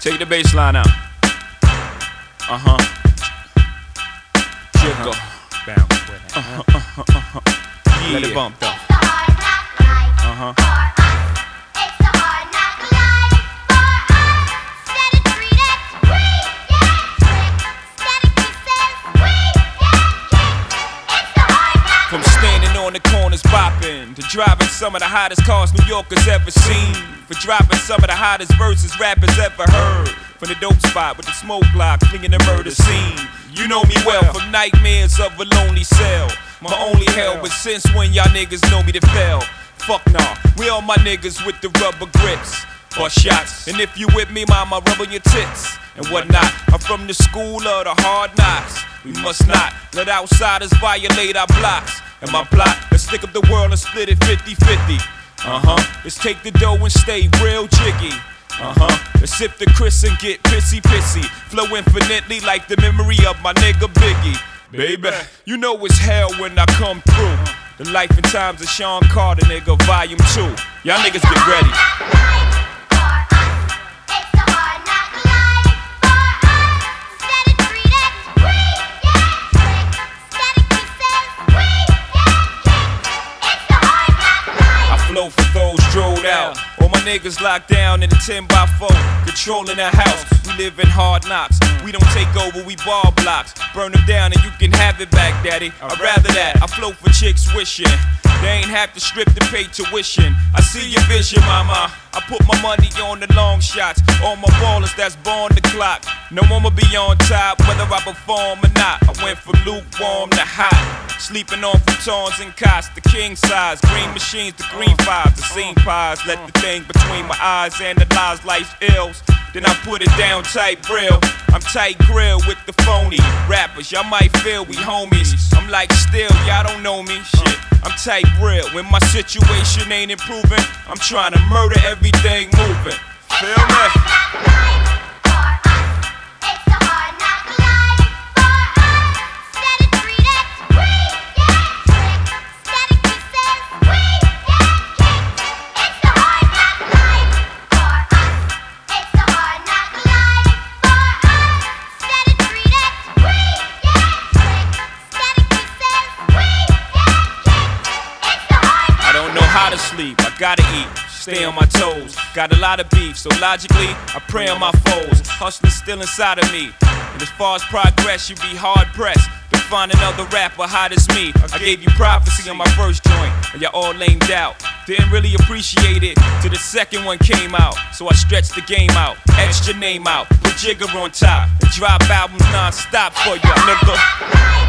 Take the bass line out. Jiggle. Bounce with it. Yeah. Let it bump though. From standing on the corners bopping to driving some of the hottest cars New Yorkers ever seen, for dropping some of the hottest verses rappers ever heard, from the dope spot with the smoke block flinging the murder scene. You know me well from nightmares of a lonely cell, my only hell. But since when y'all niggas know me to fail? Fuck nah, we all my niggas with the rubber grips or shots. And if you with me, mama, rub on your tits and whatnot. I'm from the school of the hard knocks. We must not let outsiders violate our blocks. And my plot, let's stick up the world and split it 50-50. Let's take the dough and stay real jiggy. Let's sip the Chris and get pissy. Flow infinitely like the memory of my nigga Biggie. Baby, you know it's hell when I come through. The life and times of Sean Carter, nigga, volume 2. Y'all niggas get ready. Flow for those drilled out. All my niggas locked down in a 10x4, controlling the house. We live in hard knocks. We don't take over, we ball blocks. Burn them down and you can have it back, daddy. I'd rather that. I flow for chicks wishing they ain't have to strip to pay tuition. I see your vision, mama. I put my money on the long shots. All my ballers that's born the clock. No I'ma be on top, whether I perform or not. I went from lukewarm to hot. Sleeping on futons and cots, the king size. Green machines, the green fives, the scene pies. Let the thing between my eyes analyze life's ills. Then I put it down tight real. I'm tight grill with the phony rappers. Y'all might feel we homies. I'm like still, y'all don't know me. Shit, I'm tight real. When my situation ain't improving, I'm trying to murder everything moving. Feel me? How to sleep, I gotta eat, stay on my toes. Got a lot of beef, so logically, I prey on my foes. Hustling's still inside of me, and as far as progress, you be hard pressed to find another rapper hot as me. I gave you prophecy on my first joint, and y'all all lamed out. Didn't really appreciate it till the second one came out. So I stretched the game out, etched your name out, put Jigger on top, and drop albums non-stop for ya, nigga.